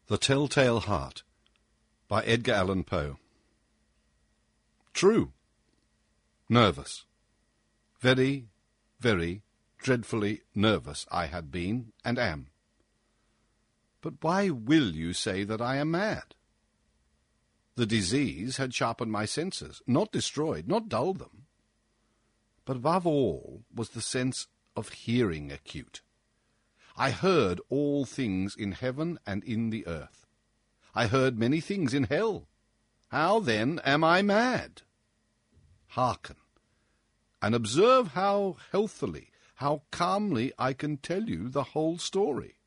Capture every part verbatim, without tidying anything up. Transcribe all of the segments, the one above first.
The Telltale Heart by Edgar Allan Poe. True. Nervous. Very, very dreadfully nervous I had been, and am. But why will you say that I am mad? The disease had sharpened my senses, not destroyed, not dulled them. But above all was the sense of hearing acute. I heard all things in heaven and in the earth. I heard many things in hell. How, then, am I mad? Hearken, and observe how healthily, how calmly I can tell you the whole story.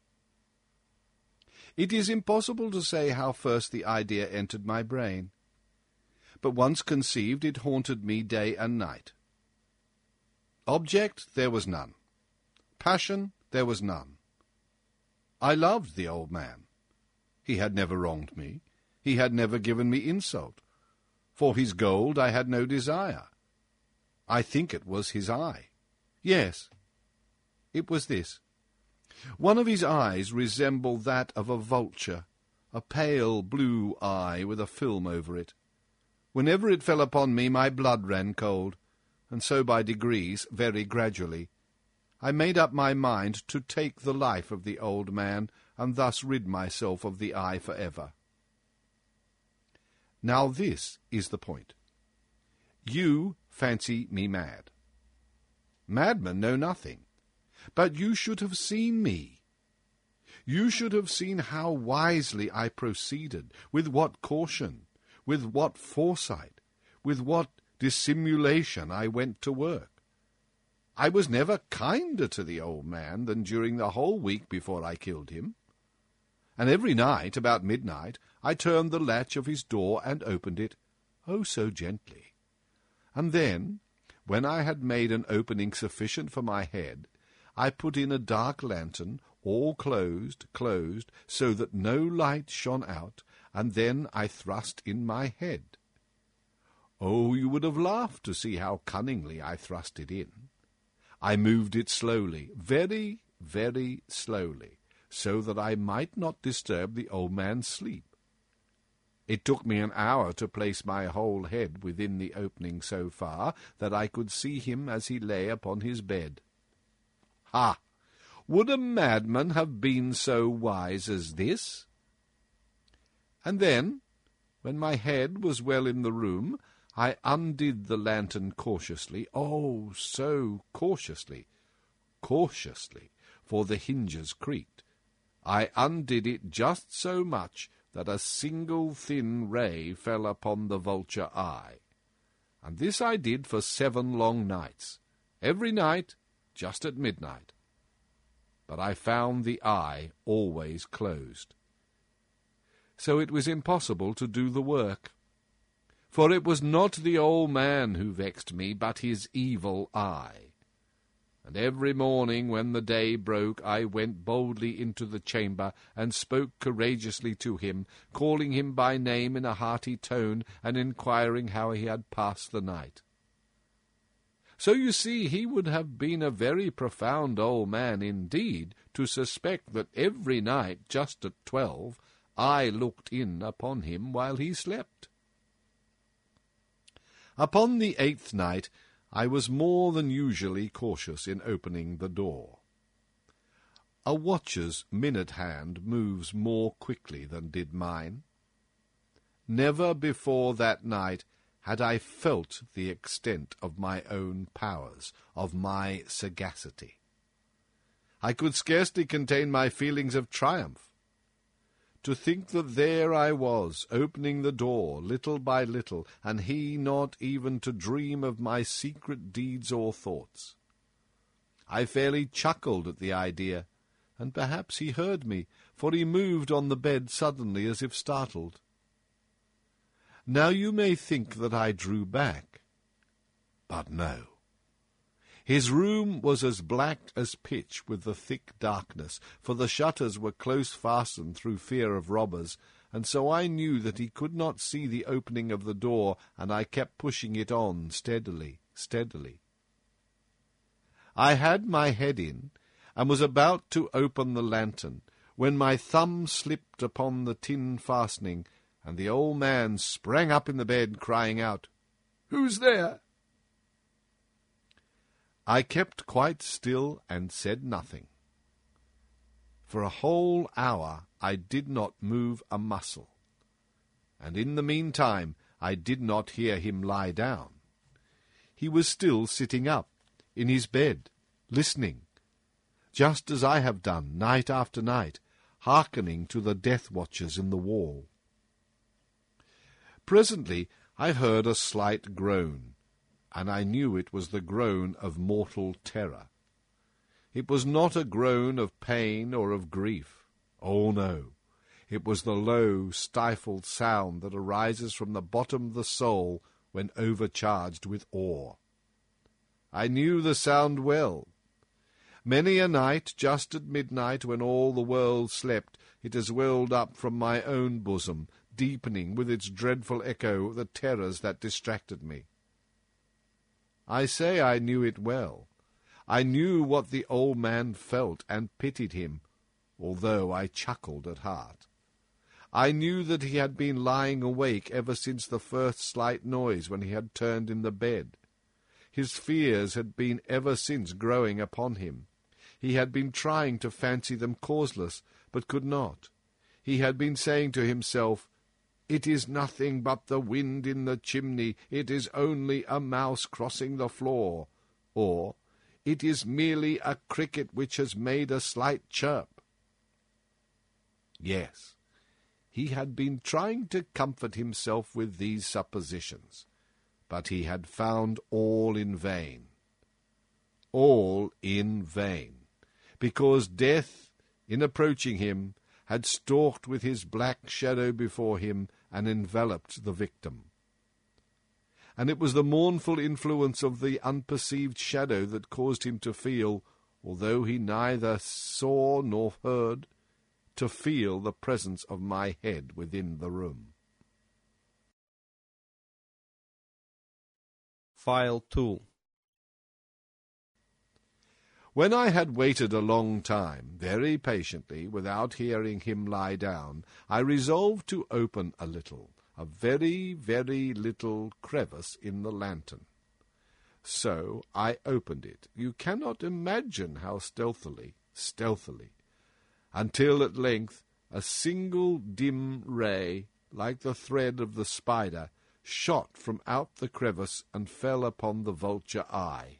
It is impossible to say how first the idea entered my brain, but once conceived it haunted me day and night. Object there was none. Passion there was none. I loved the old man. He had never wronged me. He had never given me insult. For his gold I had no desire. I think it was his eye. Yes, it was this. One of his eyes resembled that of a vulture, a pale blue eye with a film over it. Whenever it fell upon me, my blood ran cold, and so by degrees, very gradually, I made up my mind to take the life of the old man, and thus rid myself of the eye for ever. Now this is the point. You fancy me mad. Madmen know nothing. But you should have seen me. You should have seen how wisely I proceeded, with what caution, with what foresight, with what dissimulation I went to work. I was never kinder to the old man than during the whole week before I killed him. And every night, about midnight, I turned the latch of his door and opened it, oh, so gently. And then, when I had made an opening sufficient for my head, I put in a dark lantern, all closed, closed, so that no light shone out, and then I thrust in my head. Oh, you would have laughed to see how cunningly I thrust it in. I moved it slowly, very, very slowly, so that I might not disturb the old man's sleep. It took me an hour to place my whole head within the opening so far that I could see him as he lay upon his bed. Ha! Would a madman have been so wise as this? And then, when my head was well in the room, I undid the lantern cautiously, oh, so cautiously, cautiously, for the hinges creaked. I undid it just so much that a single thin ray fell upon the vulture eye. And this I did for seven long nights, every night, just at midnight. But I found the eye always closed. So it was impossible to do the work. For it was not the old man who vexed me, but his evil eye. And every morning when the day broke, I went boldly into the chamber, and spoke courageously to him, calling him by name in a hearty tone, and inquiring how he had passed the night. So you see he would have been a very profound old man indeed, to suspect that every night, just at twelve, I looked in upon him while he slept. Upon the eighth night, I was more than usually cautious in opening the door. A watcher's minute hand moves more quickly than did mine. Never before that night had I felt the extent of my own powers, of my sagacity. I could scarcely contain my feelings of triumph. To think that there I was, opening the door, little by little, and he not even to dream of my secret deeds or thoughts. I fairly chuckled at the idea, and perhaps he heard me, for he moved on the bed suddenly as if startled. Now you may think that I drew back, but no. His room was as black as pitch with the thick darkness, for the shutters were close fastened through fear of robbers, and so I knew that he could not see the opening of the door, and I kept pushing it on steadily, steadily. I had my head in, and was about to open the lantern, when my thumb slipped upon the tin fastening, and the old man sprang up in the bed, crying out, "Who's there?" I kept quite still and said nothing. For a whole hour I did not move a muscle, and in the meantime I did not hear him lie down. He was still sitting up, in his bed, listening, just as I have done night after night, hearkening to the death-watchers in the wall. Presently I heard a slight groan, and I knew it was the groan of mortal terror. It was not a groan of pain or of grief. Oh, no. It was the low, stifled sound that arises from the bottom of the soul when overcharged with awe. I knew the sound well. Many a night, just at midnight, when all the world slept, it has welled up from my own bosom, deepening with its dreadful echo the terrors that distracted me. I say I knew it well. I knew what the old man felt, and pitied him, although I chuckled at heart. I knew that he had been lying awake ever since the first slight noise when he had turned in the bed. His fears had been ever since growing upon him. He had been trying to fancy them causeless, but could not. He had been saying to himself, "It is nothing but the wind in the chimney, it is only a mouse crossing the floor," or, "It is merely a cricket which has made a slight chirp." Yes, he had been trying to comfort himself with these suppositions, but he had found all in vain. All in vain, because death, in approaching him, had stalked with his black shadow before him and enveloped the victim. And it was the mournful influence of the unperceived shadow that caused him to feel, although he neither saw nor heard, to feel the presence of my head within the room. File two. When I had waited a long time, very patiently, without hearing him lie down, I resolved to open a little, a very, very little crevice in the lantern. So I opened it. You cannot imagine how stealthily, stealthily, until at length a single dim ray, like the thread of the spider, shot from out the crevice and fell upon the vulture eye.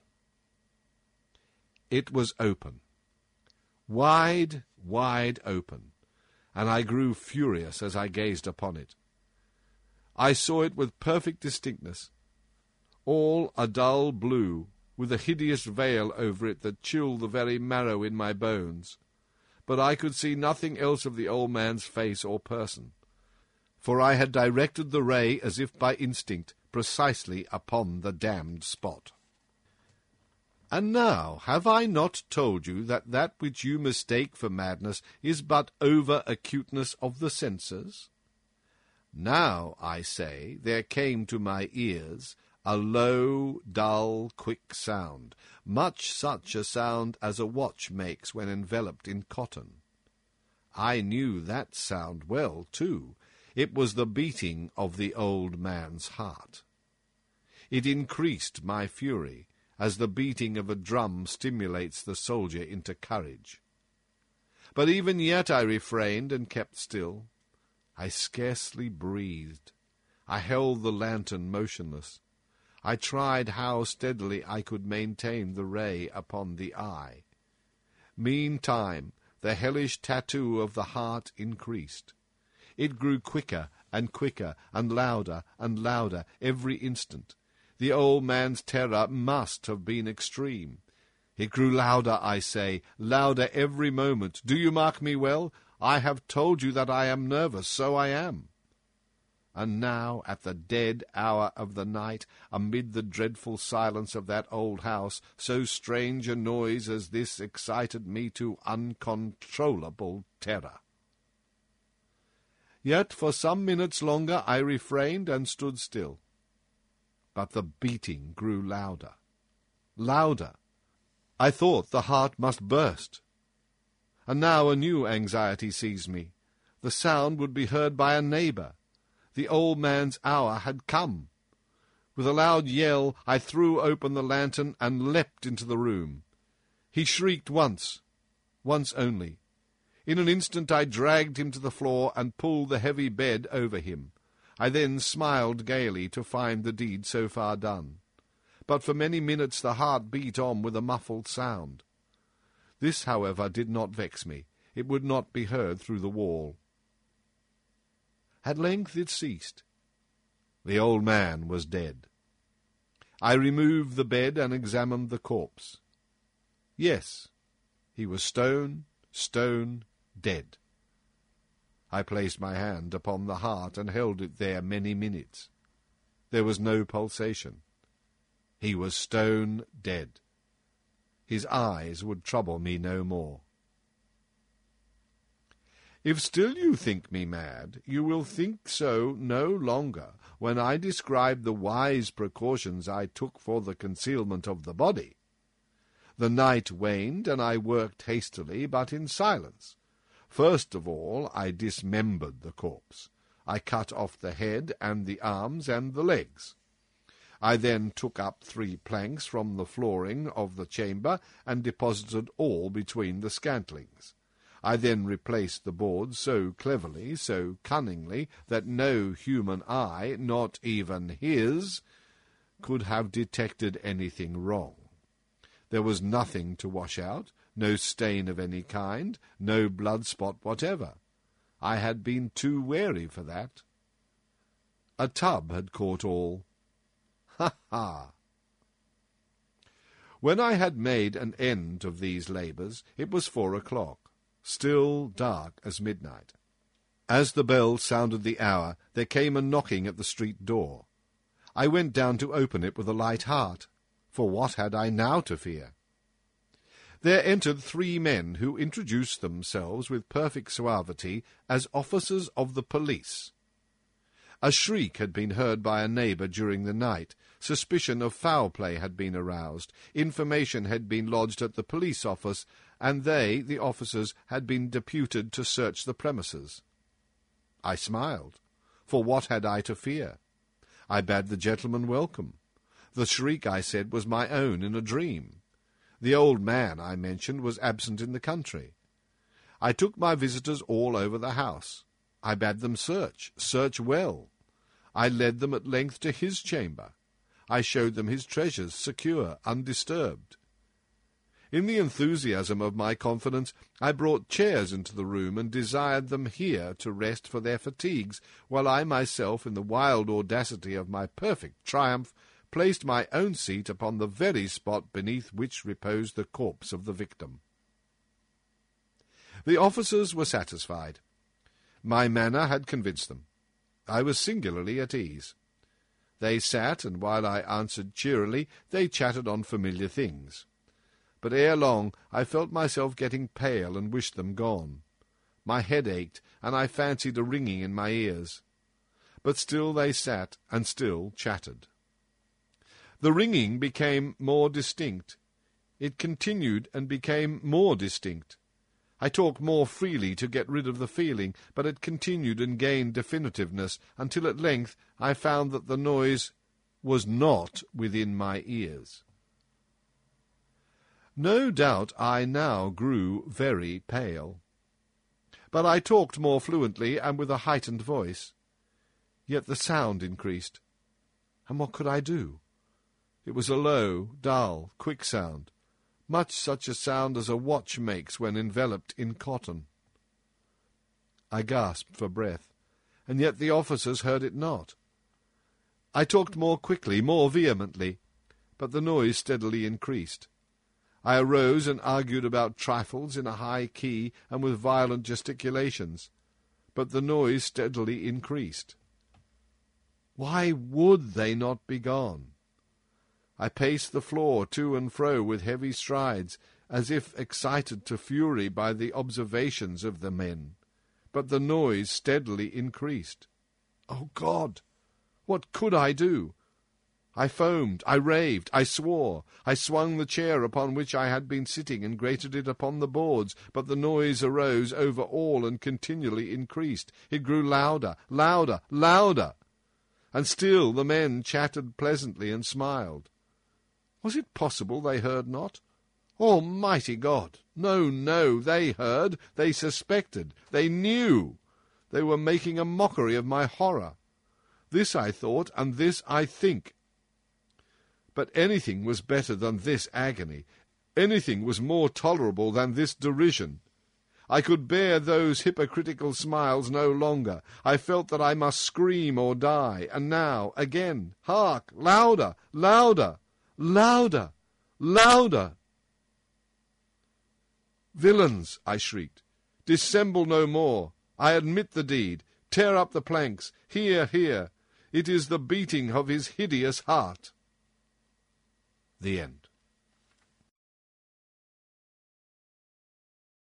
It was open, wide, wide open, and I grew furious as I gazed upon it. I saw it with perfect distinctness, all a dull blue, with a hideous veil over it that chilled the very marrow in my bones, but I could see nothing else of the old man's face or person, for I had directed the ray, as if by instinct, precisely upon the damned spot. And now, have I not told you that that which you mistake for madness is but over-acuteness of the senses? Now, I say, there came to my ears a low, dull, quick sound, much such a sound as a watch makes when enveloped in cotton. I knew that sound well, too. It was the beating of the old man's heart. It increased my fury, as the beating of a drum stimulates the soldier into courage. But even yet I refrained and kept still. I scarcely breathed. I held the lantern motionless. I tried how steadily I could maintain the ray upon the eye. Meantime, the hellish tattoo of the heart increased. It grew quicker and quicker, and louder and louder every instant. The old man's terror must have been extreme. It grew louder, I say, louder every moment. Do you mark me well? I have told you that I am nervous, so I am. And now, at the dead hour of the night, amid the dreadful silence of that old house, so strange a noise as this excited me to uncontrollable terror. Yet for some minutes longer I refrained and stood still. But the beating grew louder, louder. I thought the heart must burst. And now a new anxiety seized me. The sound would be heard by a neighbour. The old man's hour had come. With a loud yell, I threw open the lantern and leapt into the room. He shrieked once, once only. In an instant I dragged him to the floor and pulled the heavy bed over him. I then smiled gaily to find the deed so far done. But for many minutes the heart beat on with a muffled sound. This, however, did not vex me. It would not be heard through the wall. At length it ceased. The old man was dead. I removed the bed and examined the corpse. Yes, he was stone, stone, dead. I placed my hand upon the heart and held it there many minutes. There was no pulsation. He was stone dead. His eyes would trouble me no more. If still you think me mad, you will think so no longer when I describe the wise precautions I took for the concealment of the body. The night waned, and I worked hastily, but in silence. First of all, I dismembered the corpse. I cut off the head and the arms and the legs. I then took up three planks from the flooring of the chamber and deposited all between the scantlings. I then replaced the boards so cleverly, so cunningly, that no human eye, not even his, could have detected anything wrong. There was nothing to wash out, no stain of any kind, no blood spot whatever. I had been too wary for that. A tub had caught all. Ha ha! When I had made an end of these labours, it was four o'clock, still dark as midnight. As the bell sounded the hour, there came a knocking at the street door. I went down to open it with a light heart, for what had I now to fear? There entered three men who introduced themselves with perfect suavity as officers of the police. A shriek had been heard by a neighbour during the night. Suspicion of foul play had been aroused. Information had been lodged at the police office, and they, the officers, had been deputed to search the premises. I smiled, for what had I to fear? I bade the gentleman welcome. The shriek, I said, was my own in a dream. The old man, I mentioned, was absent in the country. I took my visitors all over the house. I bade them search, search well. I led them at length to his chamber. I showed them his treasures, secure, undisturbed. In the enthusiasm of my confidence, I brought chairs into the room and desired them here to rest for their fatigues, while I myself, in the wild audacity of my perfect triumph, placed my own seat upon the very spot beneath which reposed the corpse of the victim. The officers were satisfied. My manner had convinced them. I was singularly at ease. They sat, and while I answered cheerily, they chatted on familiar things. But ere long I felt myself getting pale and wished them gone. My head ached, and I fancied a ringing in my ears. But still they sat, and still chattered. The ringing became more distinct. It continued and became more distinct. I talked more freely to get rid of the feeling, but it continued and gained definitiveness, until at length I found that the noise was not within my ears. No doubt I now grew very pale. But I talked more fluently and with a heightened voice. Yet the sound increased. And what could I do? It was a low, dull, quick sound, much such a sound as a watch makes when enveloped in cotton. I gasped for breath, and yet the officers heard it not. I talked more quickly, more vehemently, but the noise steadily increased. I arose and argued about trifles in a high key and with violent gesticulations, but the noise steadily increased. Why would they not be gone? I paced the floor to and fro with heavy strides, as if excited to fury by the observations of the men, but the noise steadily increased. Oh, God! What could I do? I foamed, I raved, I swore. I swung the chair upon which I had been sitting and grated it upon the boards, but the noise arose over all and continually increased. It grew louder, louder, louder. And still the men chattered pleasantly and smiled. Was it possible they heard not? Almighty God! No, no, they heard, they suspected, they knew. They were making a mockery of my horror. This I thought, and this I think. But anything was better than this agony. Anything was more tolerable than this derision. I could bear those hypocritical smiles no longer. I felt that I must scream or die. And now, again, hark, louder, louder, louder, louder. Villains, I shrieked, dissemble no more. I admit the deed. Tear up the planks. Here, here. It is the beating of his hideous heart. The end.